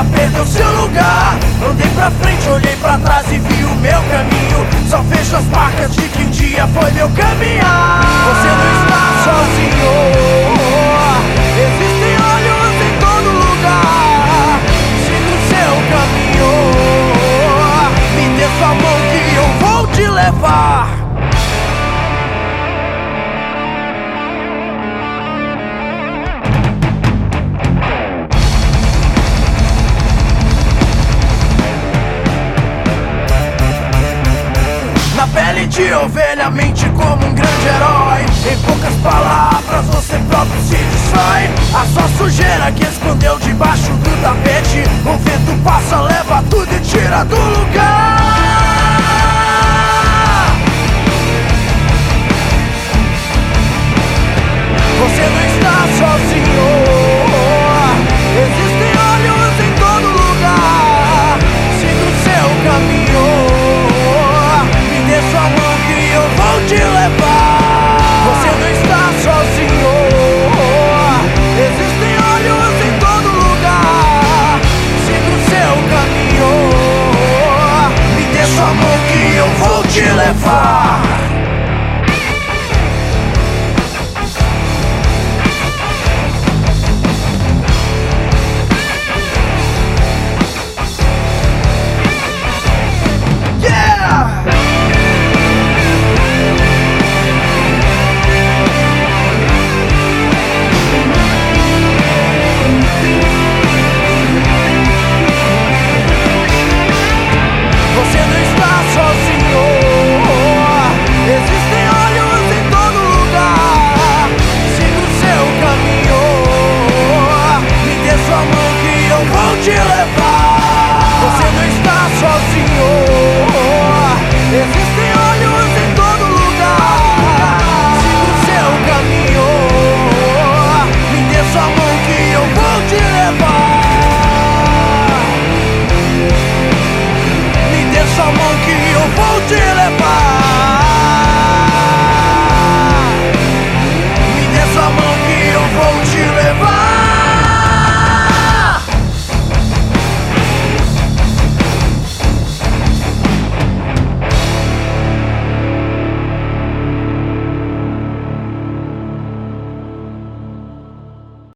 já perdeu seu lugar. Andei pra frente, olhei pra trás e vi o meu caminho. Só vejo as marcas de que um dia foi meu caminhar. Você não está sozinho, existem olhos em todo lugar. Siga o seu caminho, me dê sua mão que eu vou te levar. Na pele de ovelha, mente como um grande herói. Em poucas palavras você próprio se destrói. A sua sujeira que escondeu debaixo do tapete, o vento passa, leva tudo e tira do lugar. Você não está sozinho, existem olhos em todo lugar. Siga o seu caminho, dê sua mão que eu vou te levar. Você não está sozinho, existem olhos em todo lugar. Siga o seu caminho, me dê sua mão que eu vou te levar.